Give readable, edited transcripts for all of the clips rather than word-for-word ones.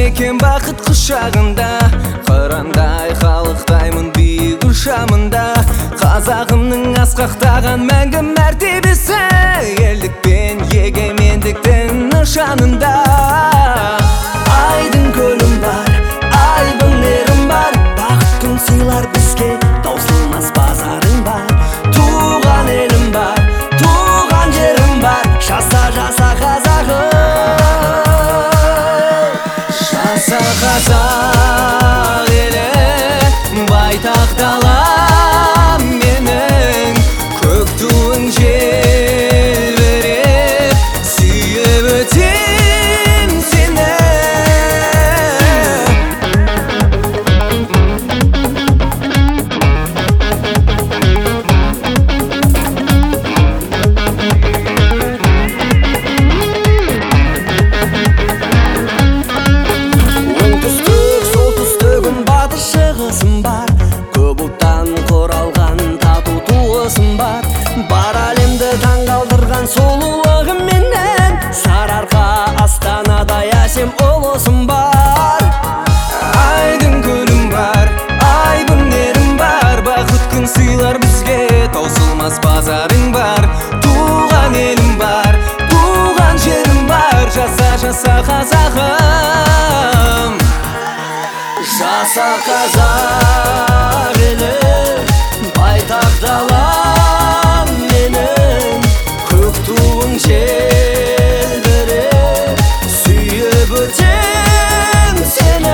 екен бақыт құшағында, қырандай халықтаймын биік ұшамында. Қазағымның асқақтаған мәңгі мәртебесі, елдік пен егемендіктің нышанында. Айдың көлім бар, айбын ерім бар, бақыт күн сыйлар бізге, таусылмас базарың бар. Туған елім бар, туған жерім бар, жаса жаса қазағым. Жаса қазақ елі, байтақ дала менің, көк туың желбіреп, сүйіп өтем сені. Оңтүстік, солтүстігім, батыс, шығысым бар, көп ұлттан құралған тату туысым бар. Бар әлемді таңғалдырған сұлулығым менен, Сарыарқа Астанада әсем ұлысым бар. Айдың көлім бар, айбын ерім бар, бақыт күн сыйлар бізге, таусылмас базарың бар. Туған елім бар, туған жерім бар, жаса жаса қазағым. Жаса қазақ елі, байтақ дала менің, көк туың желбіреп, сүйіп өтем сені.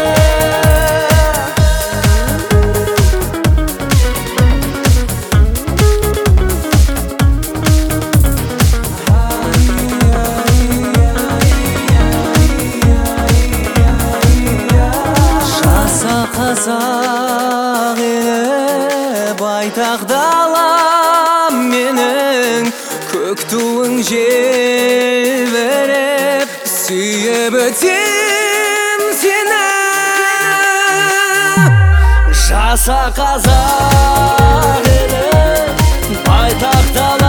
Жаса қазақ елі, байтақ дала менің, көк туың желбіреп, сүйіп өтем сені. Жаса қазақ елі, байтақ дала